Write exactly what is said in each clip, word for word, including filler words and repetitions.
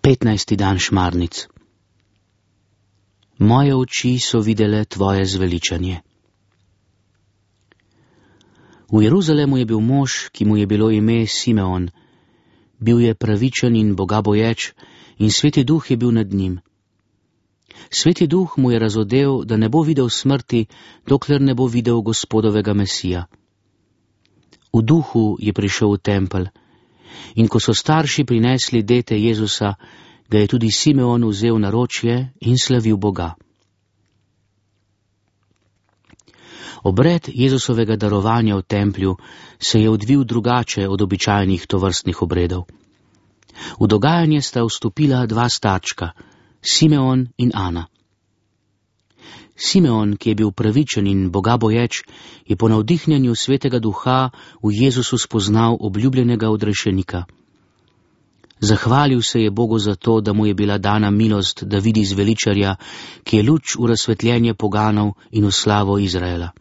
petnajsti dan šmarnic. Moje oči so videle tvoje zveličanje. V Jeruzalemu je bil mož, ki mu je bilo ime Simeon. Bil je pravičen in bogaboječ in Sveti Duh je bil nad njim. Sveti Duh mu je razodel, da ne bo videl smrti, dokler ne bo videl Gospodovega Mesija. V duhu je prišel v tempelj in ko so starši prinesli dete Jezusa, ga je tudi Simeon vzel na ročje in slavil Boga. Obred Jezusovega darovanja v templju se je odvil drugače od običajnih tovrstnih obredov. V dogajanje sta vstopila dva starčka, Simeon in Ana. Simeon, ki je bil pravičen in bogaboječ, je po navdihnjenju Svetega Duha v Jezusu spoznal obljubljenega odrešenika. Zahvalil se je Bogu za to, da mu je bila dana milost, da vidi zveličarja, ki je luč v razsvetljenje poganov in v slavo Izraela.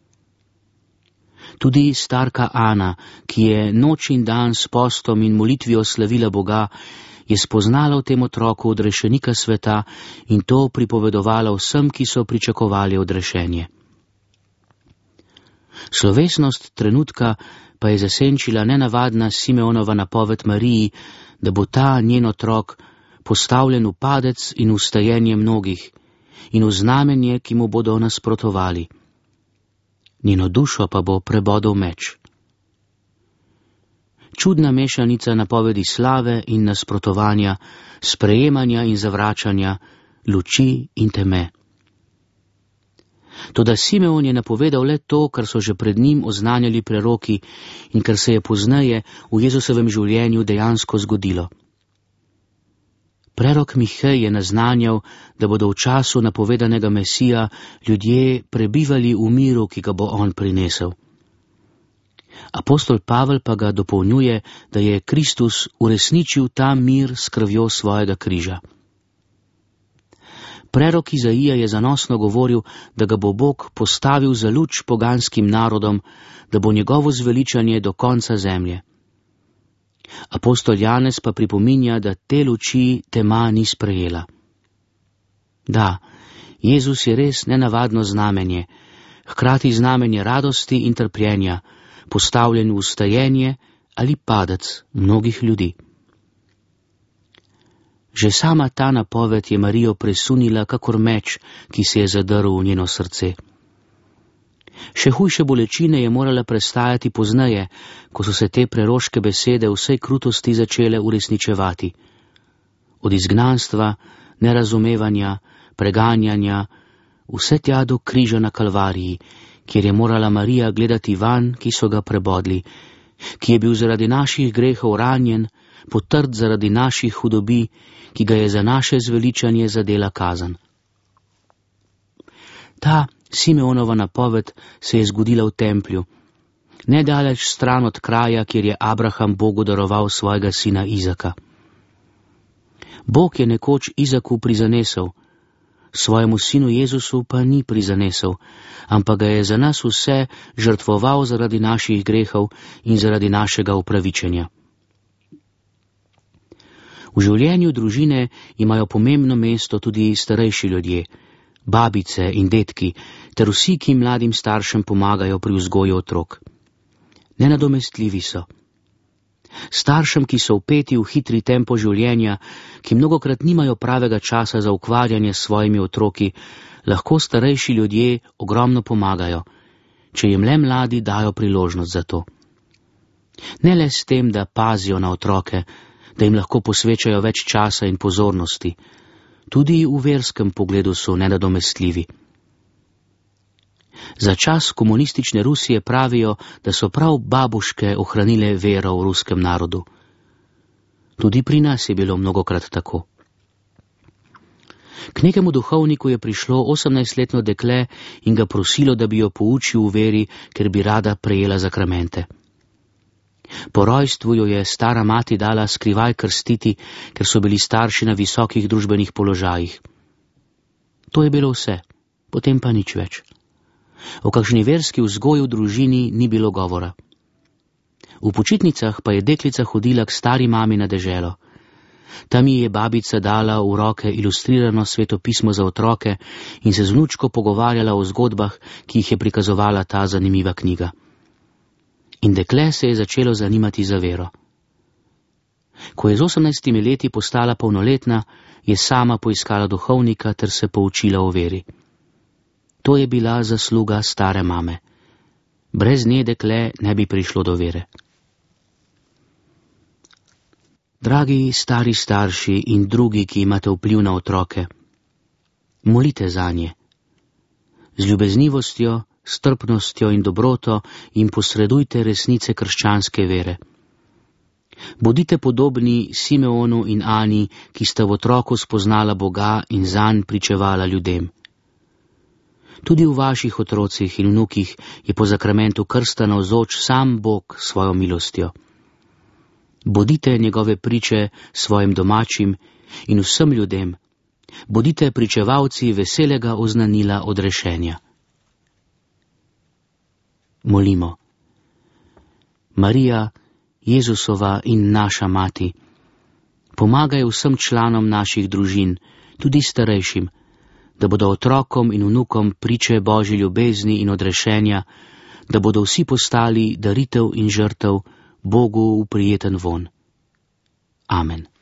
Tudi starka Ana, ki je noč in dan s postom in molitvijo slavila Boga, je spoznala v tem otroku odrešenika sveta in to pripovedovala vsem, ki so pričakovali odrešenje. Slovesnost trenutka pa je zasenčila nenavadna Simeonova napoved Mariji, da bo ta njen otrok postavljen v padec in v stajenje mnogih in v znamenje, ki mu bodo nasprotovali. Njeno dušo pa bo prebodel meč. Čudna mešanica napovedi slave in nasprotovanja, sprejemanja in zavračanja, luči in teme. Toda Simeon je napovedal le to, kar so že pred njim oznanjali preroki in kar se je pozneje v Jezusovem življenju dejansko zgodilo. Prerok Mihej je naznanjal, da bodo v času napovedanega Mesija ljudje prebivali v miru, ki ga bo on prinesel. Apostol Pavel pa ga dopolnjuje, da je Kristus uresničil ta mir s krvjo svojega križa. Prerok Izaija je zanosno govoril, da ga bo Bog postavil za luč poganskim narodom, da bo njegovo zveličanje do konca zemlje. Apostol Janez pa pripominja, da te luči tema ni sprejela. Da, Jezus je res nenavadno znamenje, hkrati znamenje radosti in trpljenja, postavljen v stajenje ali padec mnogih ljudi. Že sama ta napoved je Marijo presunila kakor meč, ki se je zadrl v njeno srce. Še hujše bolečine je morala prestajati pozneje, ko so se te preroške besede vsej krutosti začele uresničevati. Od izgnanstva, nerazumevanja, preganjanja, vse tja do križa na Kalvariji, kjer je morala Marija gledati vanj, ki so ga prebodli, ki je bil zaradi naših grehov ranjen, potrt zaradi naših hudobi, ki ga je za naše zveličanje zadela kazen. Ta Simeonova napoved se je zgodila v templju, nedaleč stran od kraja, kjer je Abraham Bogu daroval svojega sina Izaka. Bog je nekoč Izaku prizanesel, svojemu sinu Jezusu pa ni prizanesel, ampak ga je za nas vse žrtvoval zaradi naših grehov in zaradi našega upravičenja. V življenju družine imajo pomembno mesto tudi starejši ljudje, babice in detki, ter vsi, ki mladim staršem pomagajo pri vzgoju otrok. Nenadomestljivi so. Staršem, ki so vpeti v hitri tempo življenja, ki mnogokrat nimajo pravega časa za ukvarjanje s svojimi otroki, lahko starejši ljudje ogromno pomagajo, če jim le mladi dajo priložnost za to. Ne le s tem, da pazijo na otroke, da jim lahko posvečajo več časa in pozornosti, tudi v verskem pogledu so nenadomestljivi. Za čas komunistične Rusije pravijo, da so prav babuške ohranile vero v ruskem narodu. Tudi pri nas je bilo mnogokrat tako. K nekemu duhovniku je prišlo osemnajstletno dekle in ga prosilo, da bi jo poučil v veri, ker bi rada prejela zakramente. Po rojstvu jo je stara mati dala skrivaj krstiti, ker so bili starši na visokih družbenih položajih. To je bilo vse, potem pa nič več. O kakšni verski vzgoji v družini ni bilo govora. V počitnicah pa je deklica hodila k stari mami na deželo. Tam ji je babica dala v roke ilustrirano svetopismo za otroke in se z vnučko pogovarjala o zgodbah, ki jih je prikazovala ta zanimiva knjiga. In dekle se je začelo zanimati za vero. Ko je z osemnajstimi leti postala polnoletna, je sama poiskala duhovnika ter se poučila o veri. To je bila zasluga stare mame. Brez nje dekle ne bi prišlo do vere. Dragi stari starši in drugi, ki imate vpliv na otroke, molite zanje. Z ljubeznivostjo, strpnostjo in dobroto jim posredujte resnice krščanske vere. Bodite podobni Simeonu in Ani, ki sta v otroku spoznala Boga in zanj pričevala ljudem. Tudi v vaših otrocih in vnukih je po zakramentu krsta navzoč sam Bog s svojo milostjo. Bodite njegove priče svojim domačim in vsem ljudem. Bodite pričevalci veselega oznanila odrešenja. Molimo. Marija, Jezusova in naša mati, pomagaj vsem članom naših družin, tudi starejšim, da bodo otrokom in vnukom priče Božji ljubezni in odrešenja, da bodo vsi postali daritev in žrtev Bogu v prijeten von. Amen.